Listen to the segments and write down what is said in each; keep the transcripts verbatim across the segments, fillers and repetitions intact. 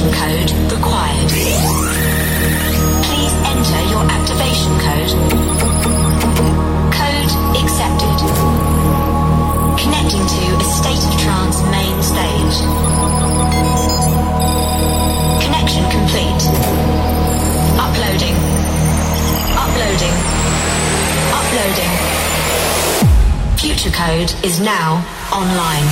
activation code required. Please enter your activation code. Code accepted. Connecting to a State of Trance main stage. Connection complete. Uploading. Uploading. Uploading. Future code is now online.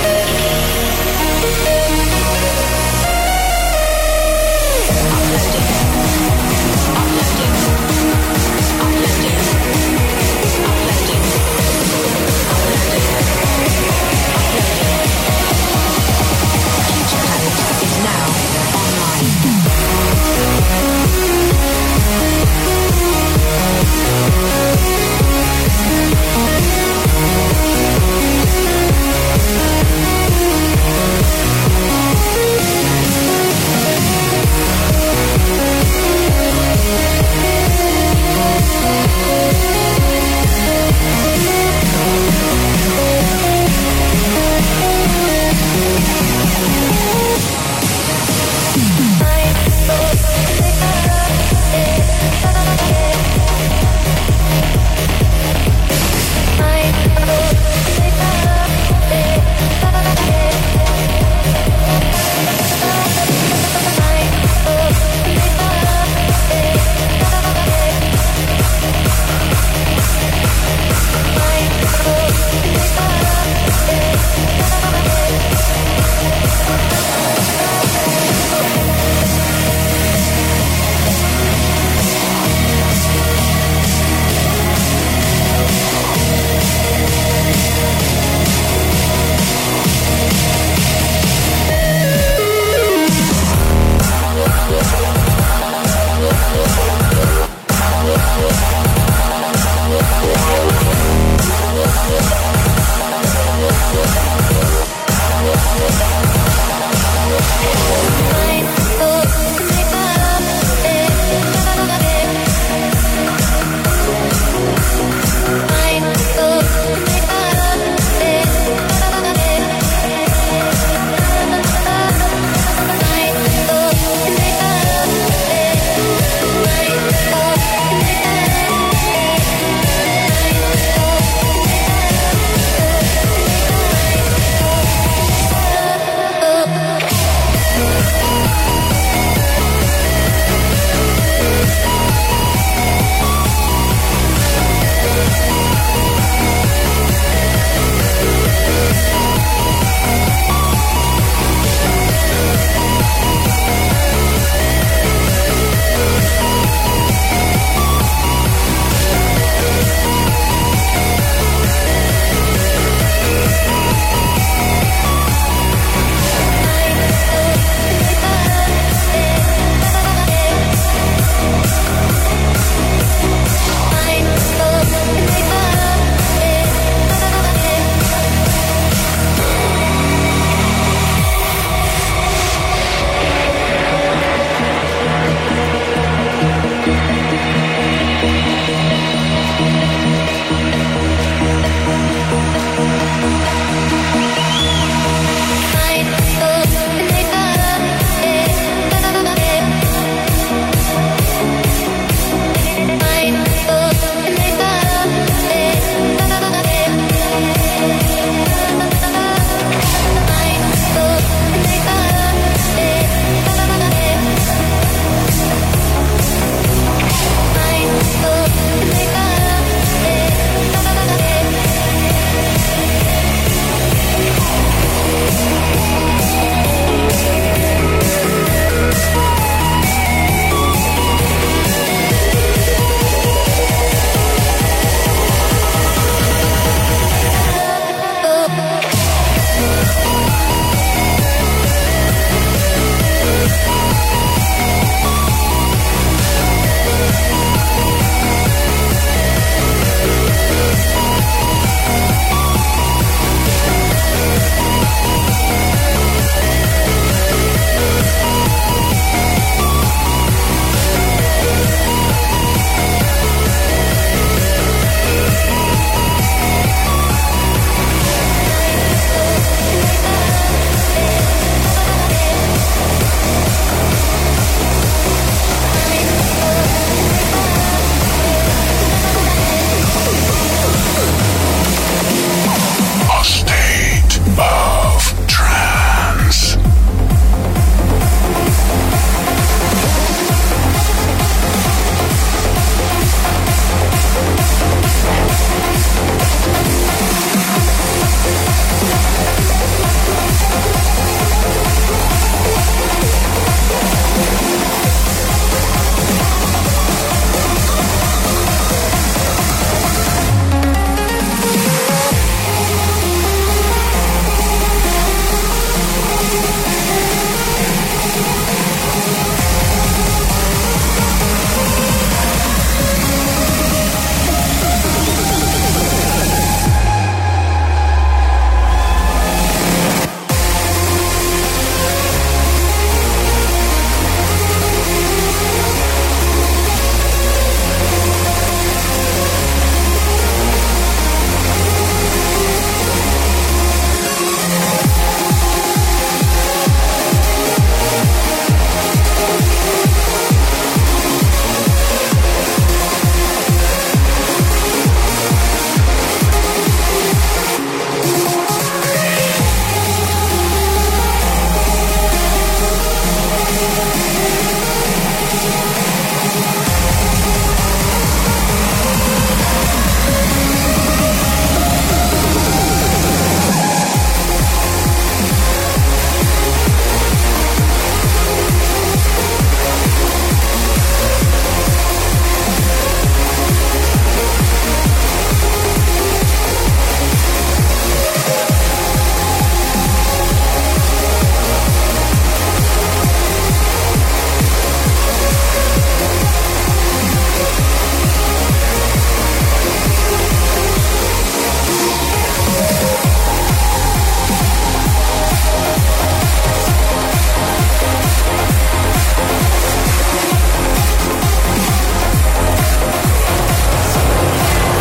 Uploading.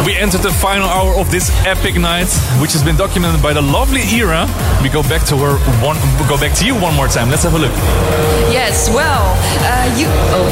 We entered the final hour of this epic night, which has been documented by the lovely Ira. We go back to her one. We go back to you one more time. Let's have a look. Yes. Well, uh, you. Oh.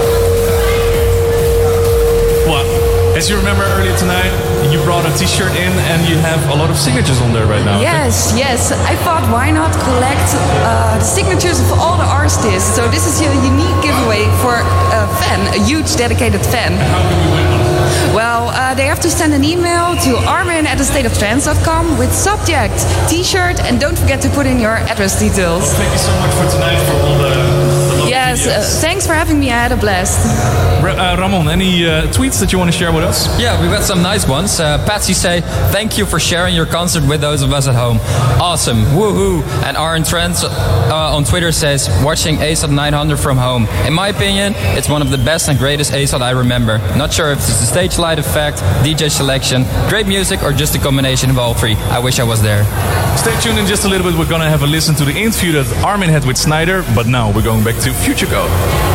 Well, as you remember earlier tonight, you brought a T-shirt in, and you have a lot of signatures on there right now. Yes, okay? yes. I thought, why not collect uh, the signatures of all the artists? So this is a unique giveaway for a fan, a huge dedicated fan. And how can we win one? Well, uh, they have to send an email to armin at the state of trance dot com with subject T-shirt, and don't forget to put in your address details. Well, thank you so much for tonight for all the. the yes, uh, thanks for having me. I had a blast. Ra- uh, Ramon, any uh, tweets that you want to share with us? Yeah, we've got some nice ones. Uh, Patsy say, thank you for sharing your concert with those of us at home. Awesome, woohoo. And Aaron Trent uh, on Twitter says, watching A S O T nine hundred from home. In my opinion, it's one of the best and greatest A S O T I remember. Not sure if it's the stage light effect, D J selection, great music, or just a combination of all three. I wish I was there. Stay tuned in just a little bit. We're going to have a listen to the interview that Armin had with Snyder, but now we're going back to Future Code.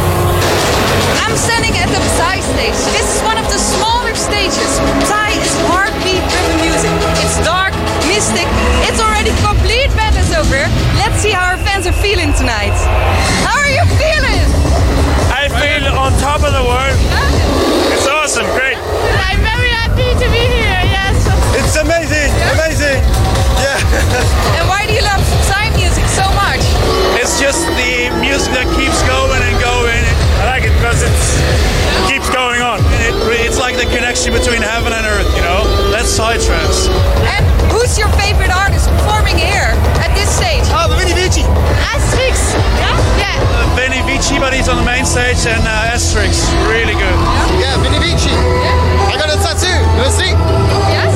I'm standing at the Psy stage. This is one of the smaller stages. Psy is heartbeat-driven music. It's dark, mystic. It's already complete madness over here. Let's see how our fans are feeling tonight. How are you feeling? I feel on top of the world. It's awesome, great. I'm very happy to be here, yes. It's amazing, amazing. Yeah. And why do you love Psy music so much? It's just the music that keeps going and going. I like it because it's, it keeps going on. It, it's like the connection between heaven and earth, you know? That's Psytrance. And who's your favorite artist performing here at this stage? Oh, Vinny Vici. Asterix, yeah? Yeah. Uh, Vinny Vici, but he's on the main stage, and uh, Asterix, really good. Yeah, Vinny Vici. Yeah. I got a tattoo. You want to see? Yes.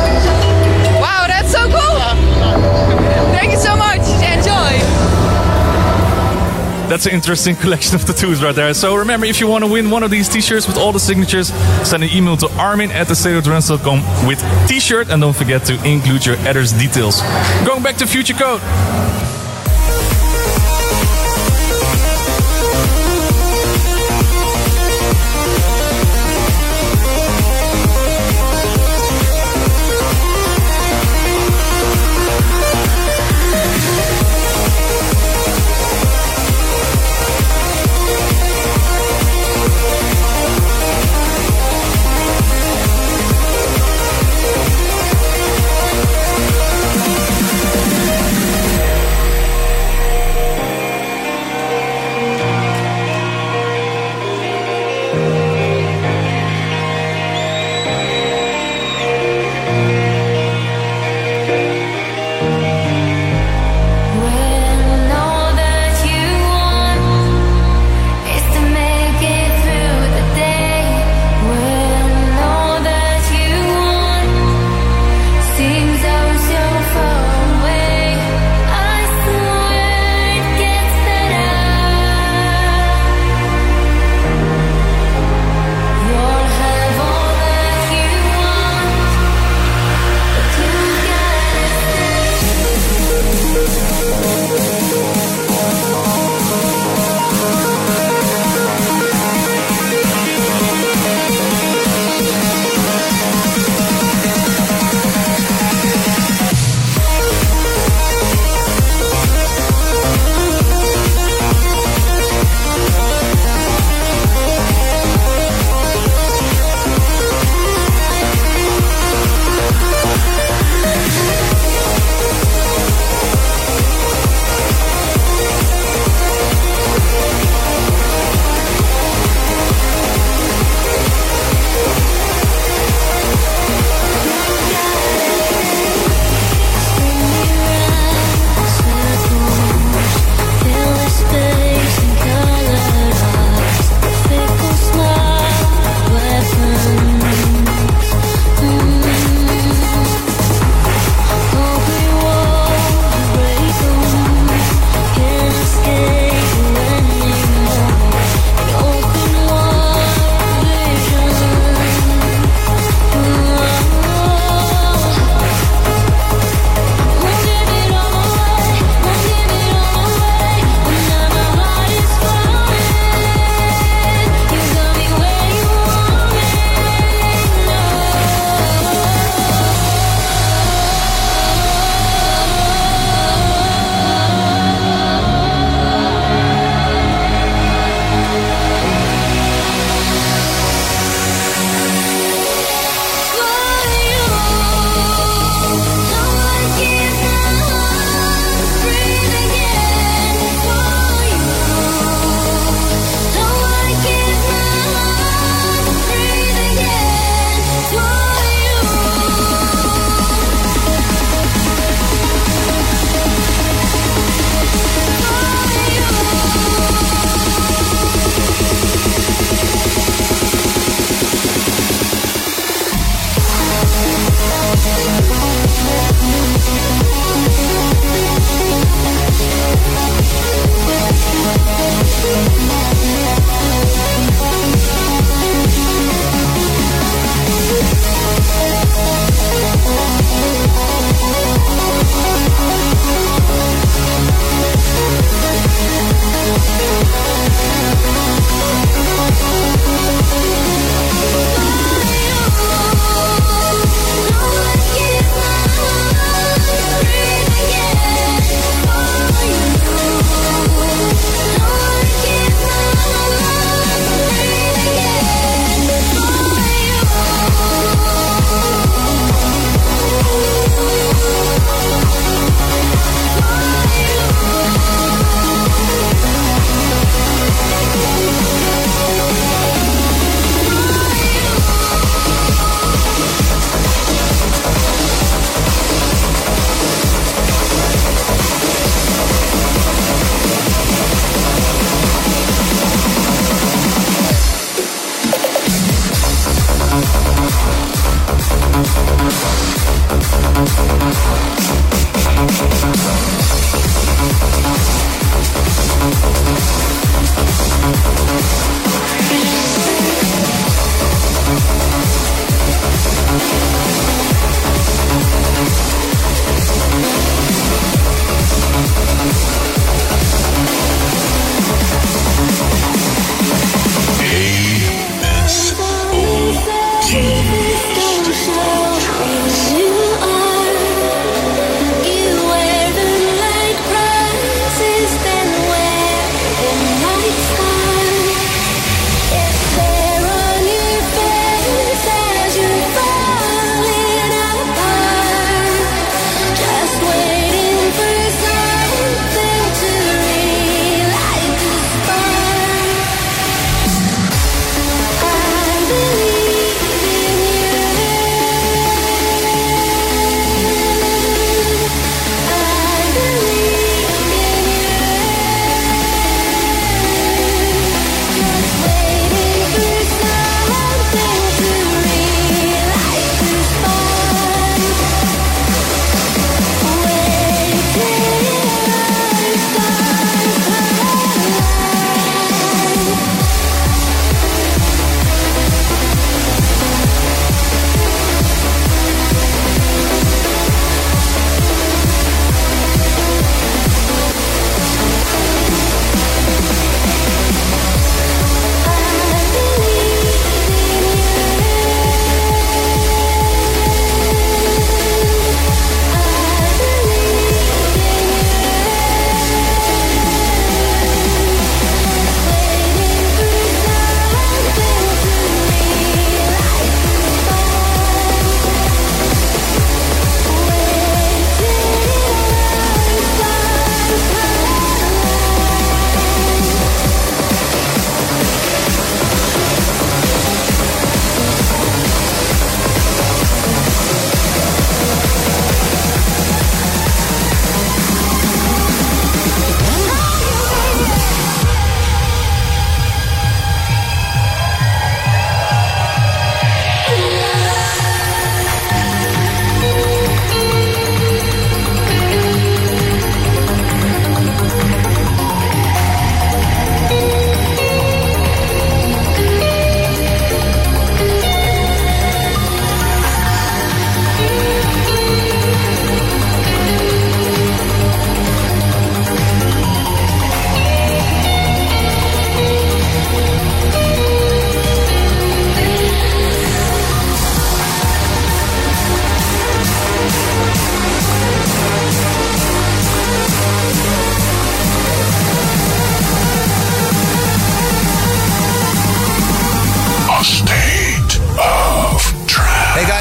Wow, that's so cool. Thank you so much. Enjoy. That's an interesting collection of tattoos right there. So remember, if you want to win one of these T-shirts with all the signatures, send an email to armin at the state of trance dot com with T-shirt, and don't forget to include your address details. Going back to Future Code.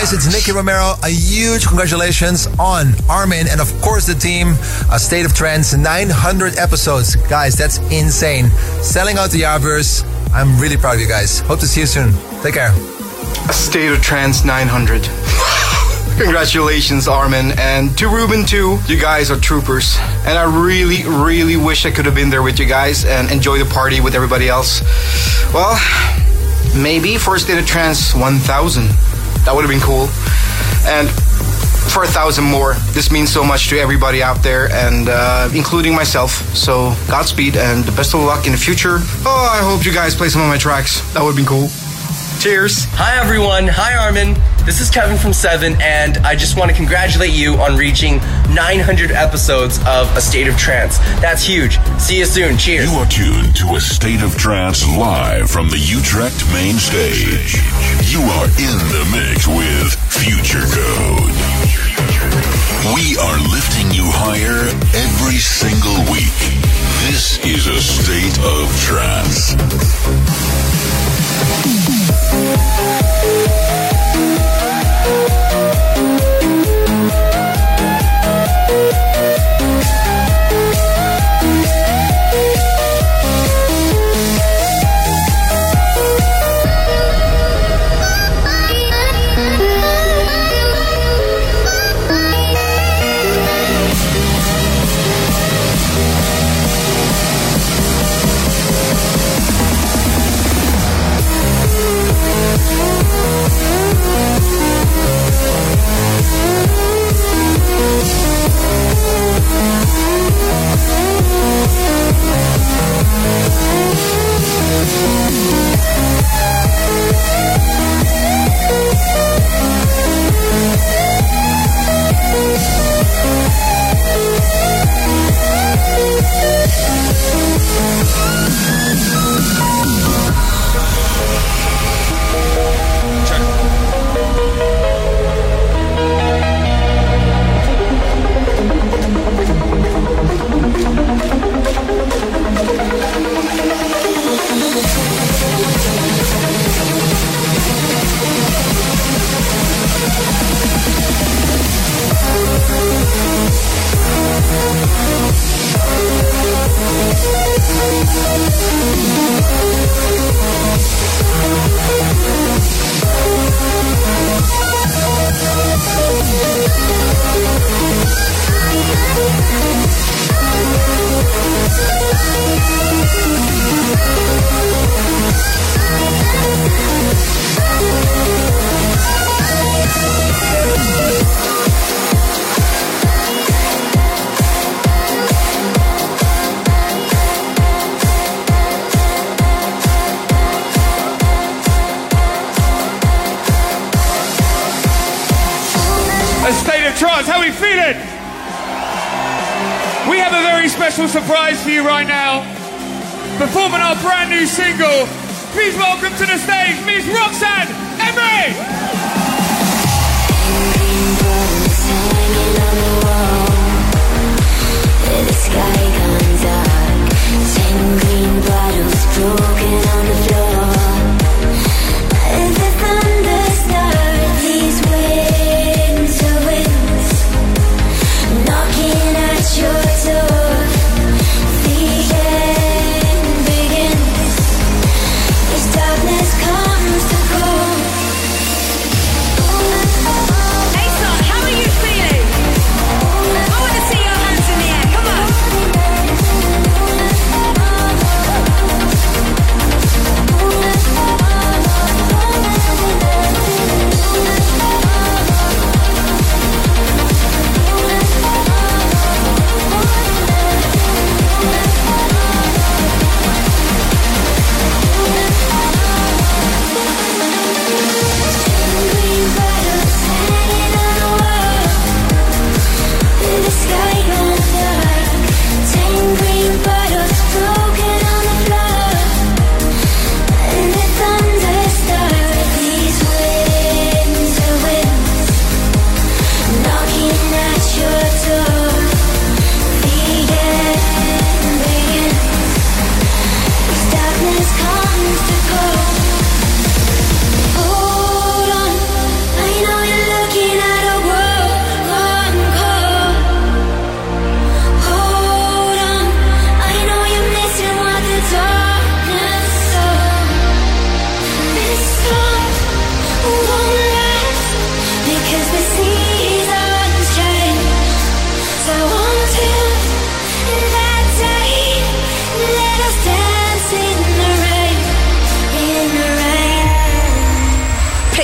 guys, it's Nicky Romero. A huge congratulations on Armin and, of course, the team. A State of Trance, nine hundred episodes. Guys, that's insane. Selling out the Jaarbeurs. I'm really proud of you guys. Hope to see you soon. Take care. A State of Trance nine hundred. Congratulations, Armin. And to Ruben, too. You guys are troopers. And I really, really wish I could have been there with you guys and enjoy the party with everybody else. Well, maybe for a State of Trance one thousand. That would have been cool. And for a thousand more, this means so much to everybody out there, and uh, including myself. So Godspeed and the best of luck in the future. Oh, I hope you guys play some of my tracks. That would be cool. Cheers. Hi everyone. Hi Armin. This is Kevin from Seven, and I just want to congratulate you on reaching nine hundred episodes of A State of Trance. That's huge. See you soon. Cheers. You are tuned to A State of Trance live from the Utrecht main stage. You are in the mix with Future Code. We are lifting you higher every single week. This is A State of Trance. Surprise for you right now. Performing our brand new single. Please welcome to the stage Miss Roxanne Emery. The sky gone dark. Ten green bottles broken on the floor. As the thunder starts, these winter winds knocking at your door. Darkness comes to cool.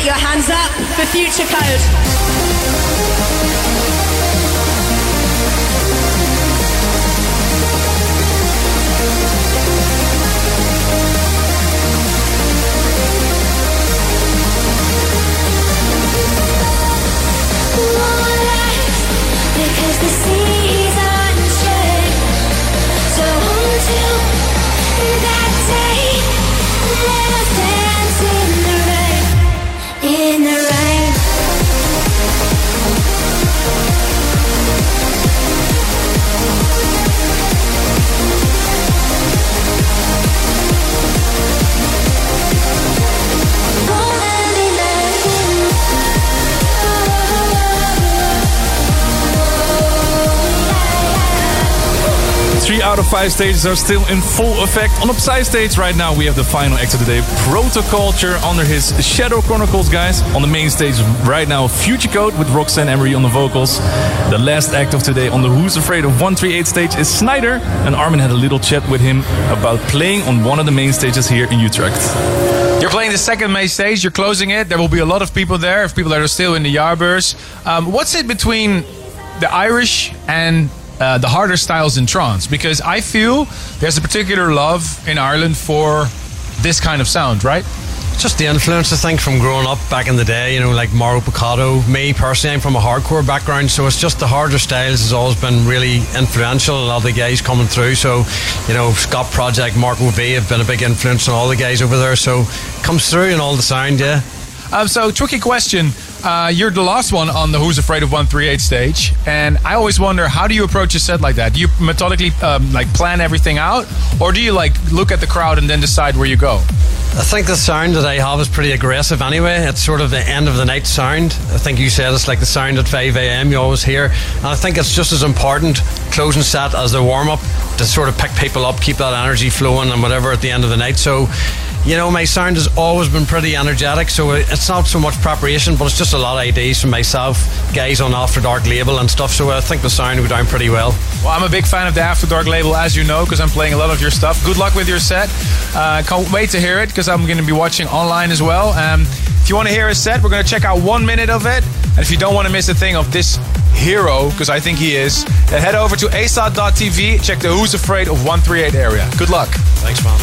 your hands up for Future Code. Because the seasons change. So until that day, let us dance in the rain, in the rain. Three out of five stages are still in full effect. On the Psy stage right now, we have the final act of the day, Protoculture, under his Shadow Chronicles guys. On the main stage right now, Future Code with Roxanne Emery on the vocals. The last act of today on the Who's Afraid of one thirty-eight stage is Snyder, and Armin had a little chat with him about playing on one of the main stages here in Utrecht. You're playing the second main stage, you're closing it. There will be a lot of people there, if people that are still in the Jaarbeurs. Um, what's it between the Irish and Uh, the harder styles in trance? Because I feel there's a particular love in Ireland for this kind of sound, right? Just the influence, I think, from growing up back in the day, you know, like Mauro Picotto. Me, personally, I'm from a hardcore background, so it's just the harder styles has always been really influential. A lot of the guys coming through, so, you know, Scott Project, Marco V have been a big influence on all the guys over there, so it comes through in all the sound, yeah. Um, so, tricky question. Uh, you're the last one on the Who's Afraid of one thirty-eight stage, and I always wonder, how do you approach a set like that? Do you methodically um, like plan everything out, or do you like look at the crowd and then decide where you go? I think the sound that I have is pretty aggressive anyway. It's sort of the end of the night sound. I think you said it's like the sound at five a.m. you always hear, and I think it's just as important closing set as the warm-up to sort of pick people up, keep that energy flowing and whatever at the end of the night. So, you know, my sound has always been pretty energetic, so it's not so much preparation, but it's just a lot of ideas from myself, guys on After Dark label and stuff, so I think the sound will go down pretty well. Well, I'm a big fan of the After Dark label, as you know, because I'm playing a lot of your stuff. Good luck with your set. Uh, can't wait to hear it, because I'm going to be watching online as well. Um, if you want to hear a set, we're going to check out one minute of it, and if you don't want to miss a thing of this hero, because I think he is, then head over to A S O T dot T V, check the Who's Afraid of one thirty-eight area. Good luck. Thanks, man.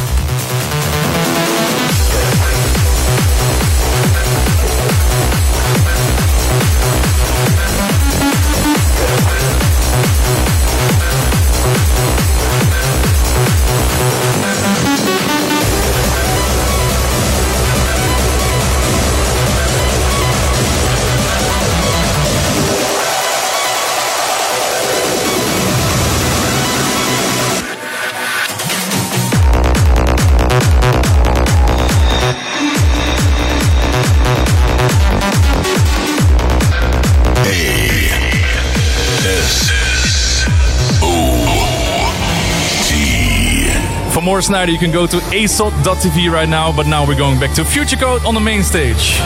For more Snyder, you can go to A S O T dot T V right now, but now we're going back to Future Code on the main stage.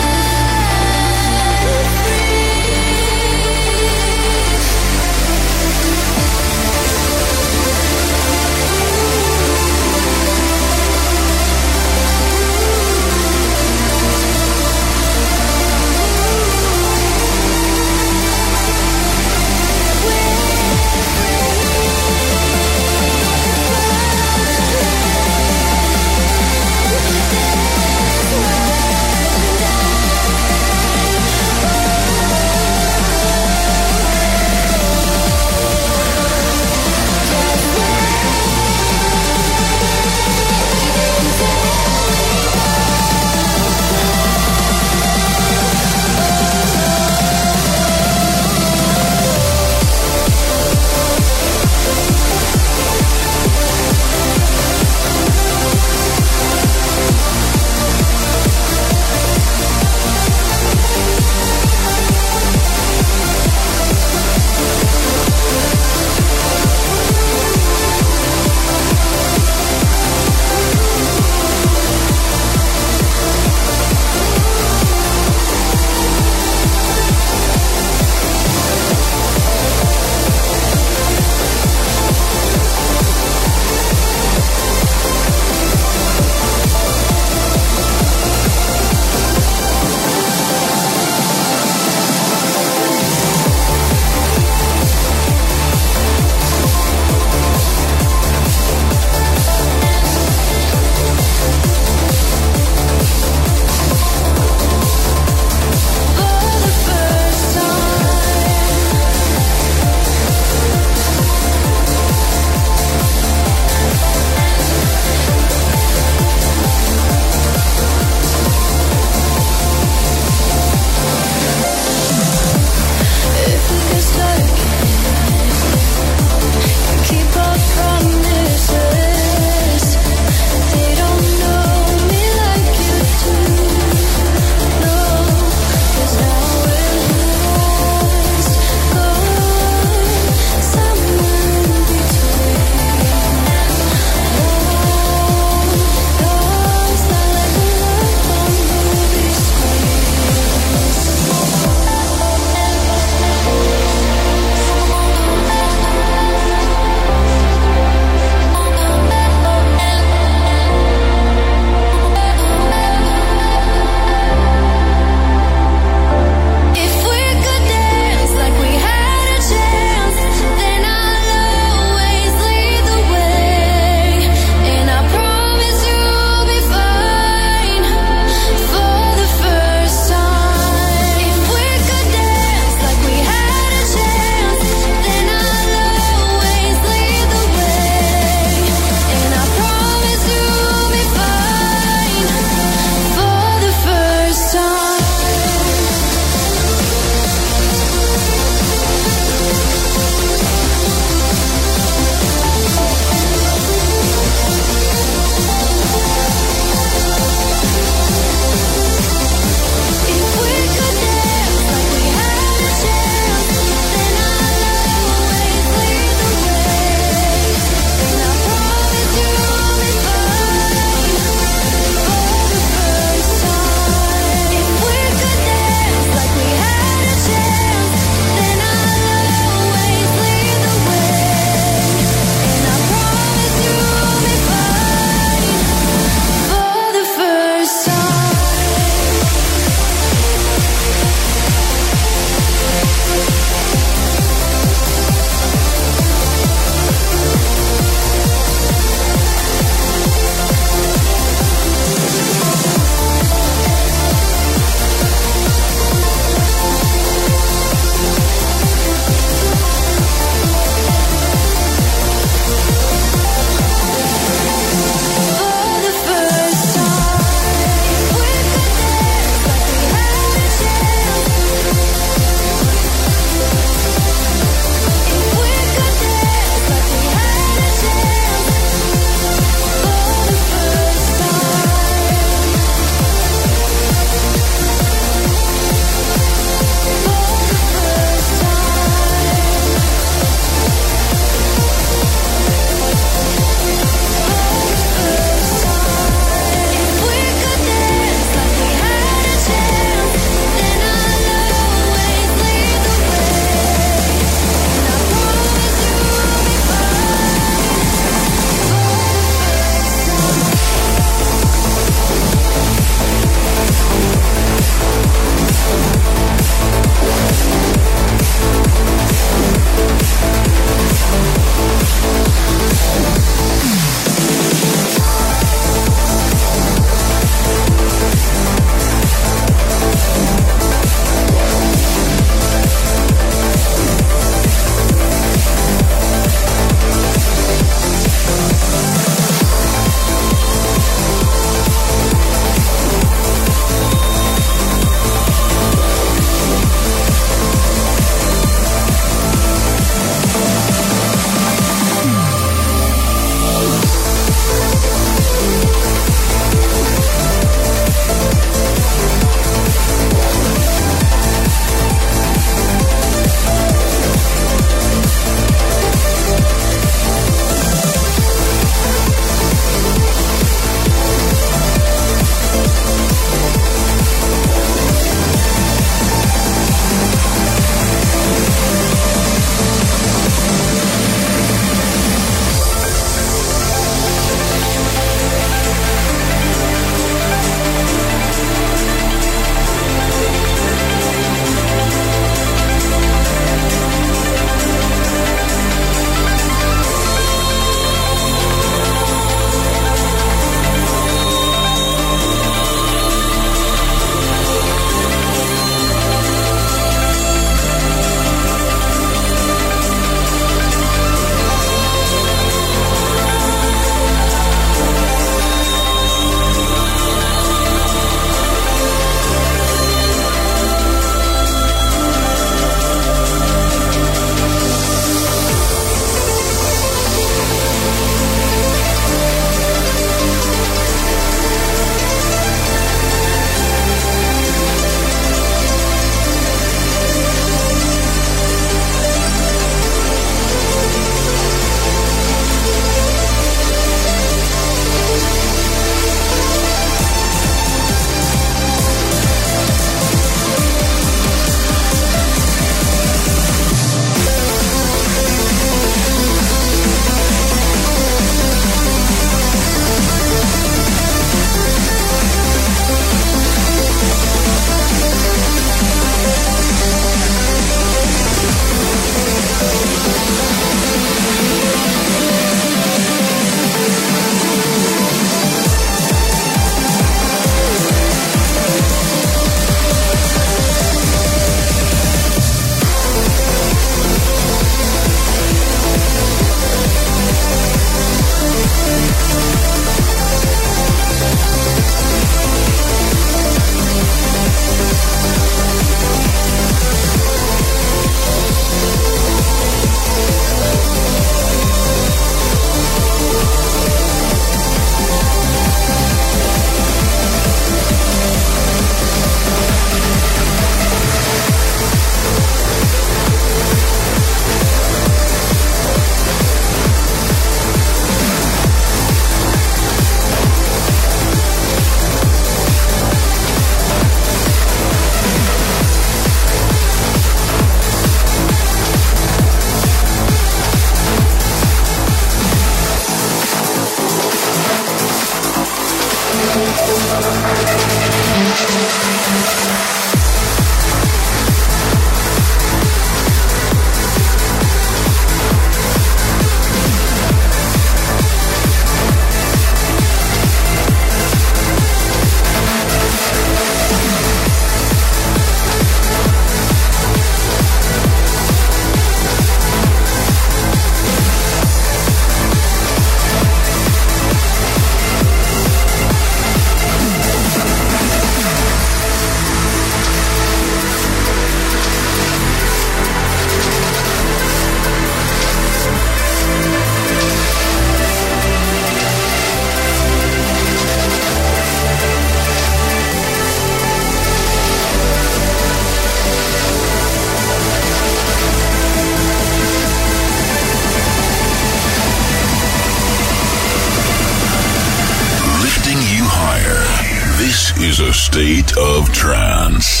is a state of trance.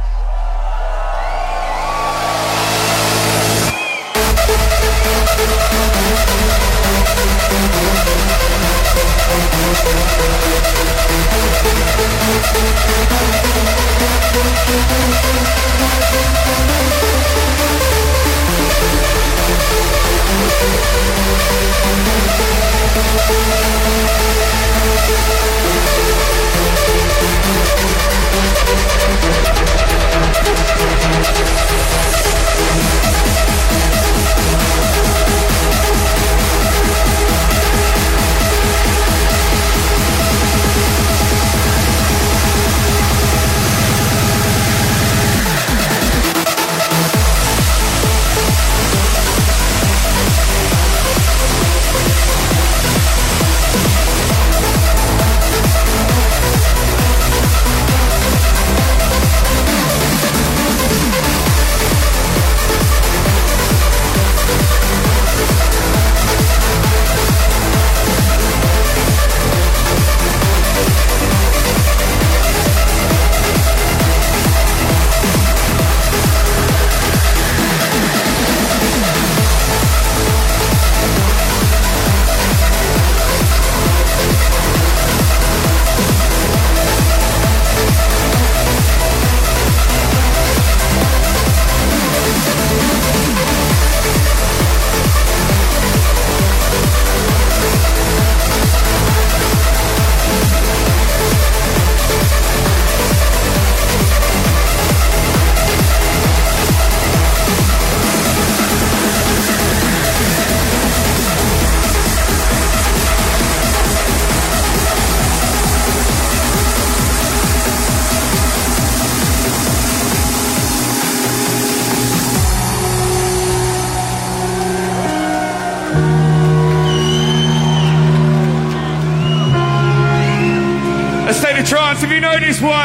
Trance, if you know this one,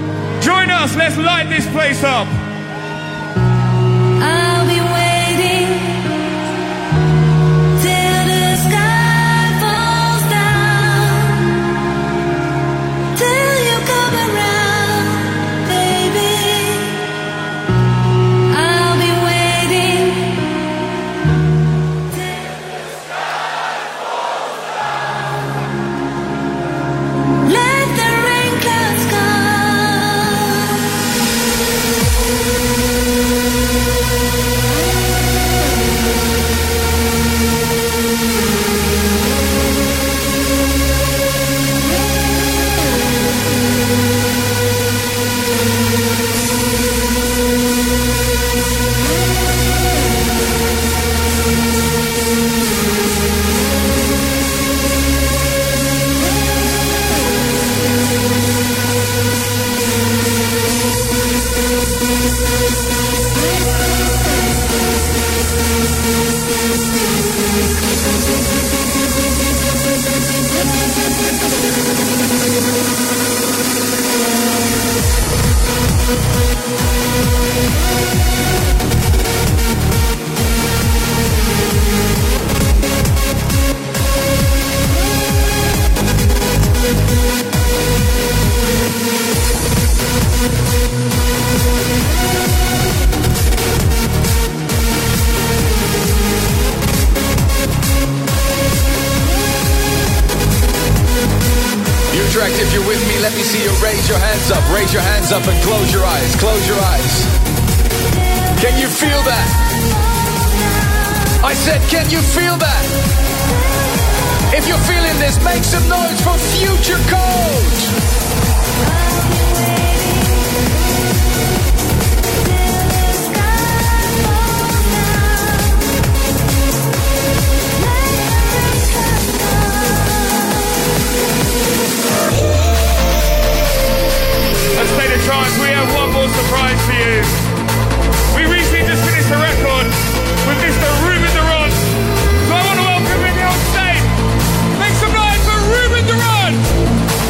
join us, let's light this place up. I'll be waiting till the sky falls down, till you come around, baby. I'll be waiting till the sky falls down. Let the rain clouds come. with me? Let me see you raise your hands up. Raise your hands up and close your eyes. Close your eyes. Can you feel that? I said, can you feel that? If you're feeling this, make some noise for Future Code. A State of Trance, we have one more surprise for you. We recently just finished a record with Mister Ruben Durant. So I want to welcome him here on stage. Make some noise for Ruben Durant!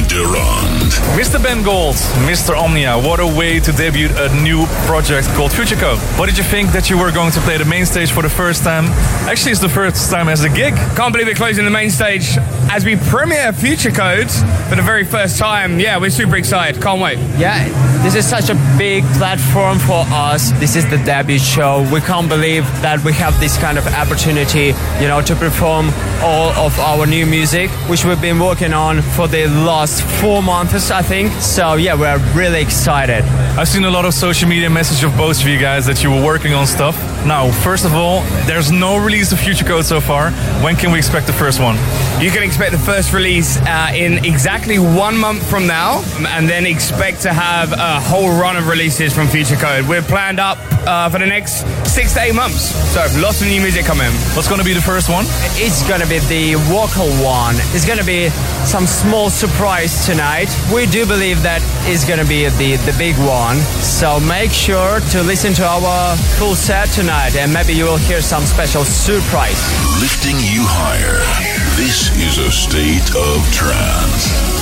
Durand. Mister Ben Gold, Mister Omnia, what a way to debut a new project called Future Code. What did you think that you were going to play the main stage for the first time? Actually, it's the first time as a gig. Can't believe we're closing the main stage as we premiere Future Code for the very first time. Yeah, we're super excited. Can't wait. Yeah, this is such a big platform for us. This is the debut show. We can't believe that we have this kind of opportunity, you know, to perform all of our new music, which we've been working on for the last four months, I think. So yeah, we're really excited. I've seen a lot of social media messages of both of you guys that you were working on stuff. Now, first of all, there's no release of Future Code so far. When can we expect the first one? You can expect the first release uh, in exactly one month from now, and then expect to have a whole run of releases from Future Code. We're planned up uh, for the next six to eight months. So lots of new music coming. What's going to be the first one? It's going to be the vocal one. It's going to be some small surprise tonight. We do believe that is going to be the, the big one. So make sure to listen to our full set tonight, and maybe you will hear some special surprise. Lifting you higher. This is a state of trance.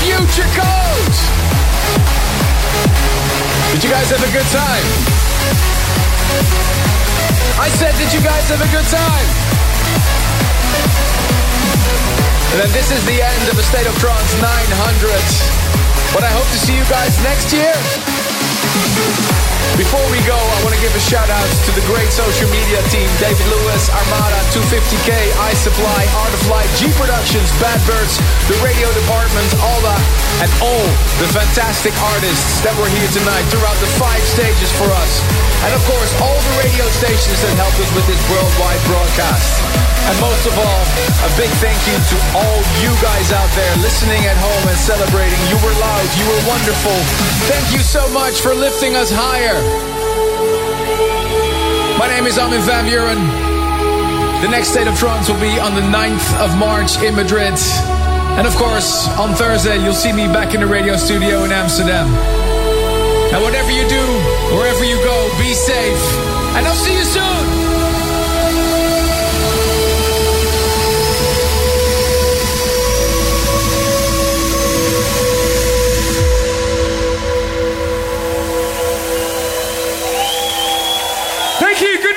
Future Code. Did you guys have a good time? I said, did you guys have a good time? And then this is the end of A State of Trance nine hundred. But I hope to see you guys next year. Before we go, I want to give a shout out to the great social media team: David Lewis, Armada, two fifty K, iSupply, Art of Life, G Productions, Bad Birds, the radio department, Alda, and all the fantastic artists that were here tonight throughout the five stages for us. And of course, all the radio stations that helped us with this worldwide broadcast. And most of all, a big thank you to all you guys out there listening at home and celebrating. You were loud, you were wonderful. Thank you so much for lifting us higher. My name is Armin van Buuren. The next State of Trance will be on the ninth of March in Madrid. And of course, on Thursday, you'll see me back in the radio studio in Amsterdam. And whatever you do, wherever you go, be safe. And I'll see you soon. Thank you. Good